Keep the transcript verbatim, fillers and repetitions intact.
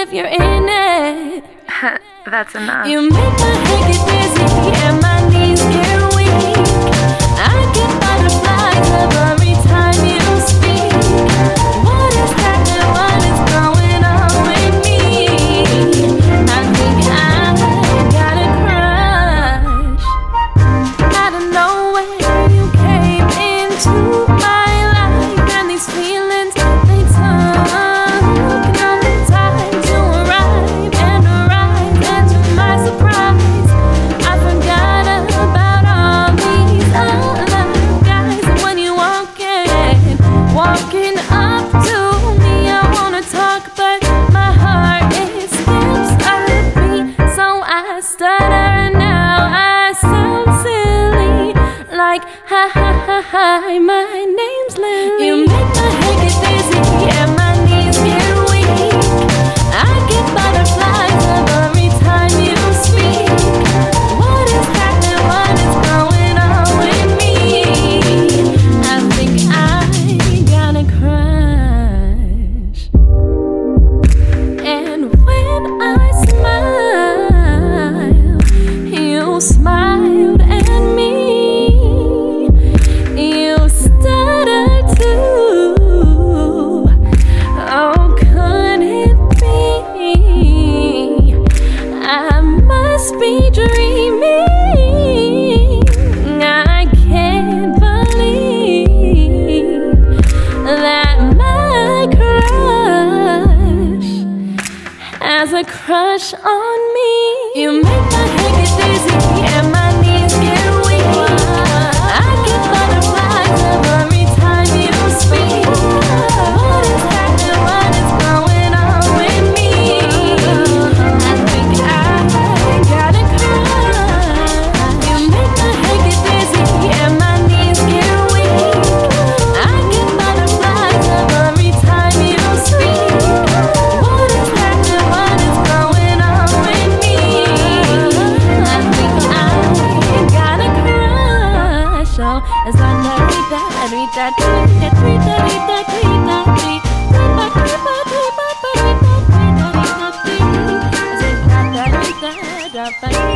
if you're in it. That's enough. You make my head get dizzy and my knees get weak. I get butterflies every time you speak. What is happening? What is going on with me? I think I got a crush. Out of nowhere you came into my life, and these feelings they took no time to arrive and arrive. And to my surprise, I forgot about all these other guys. And when you walk in, walking up to me, I wanna talk, but my heart it skips a beat. So I stutter and now I sound silly, like hi hi hi hi, my name's Lily. You make my head get dizzy and my knees get weak. I get butterflies every time you speak. What is happening? What is going on with me? I think I got a crush. And when I smile, you smiled at me. You stutter too. Oh, could it be? I must be dreaming. I can't believe that my crush has a crush on me. You make my head get dizzy and my knees get weak. I get butterflies every time you speak. What is happening? What is going on with me? I think I got a crush. You make my head get dizzy and my knees get weak. I get butterflies every time you speak. What is happening? What is going on with me? I think I got a crush. Oh, as I read that, read that, read that, read that, read that, read that, read that, read that, read that, read that, read that, read that, read that, read that, read that, read that, read that,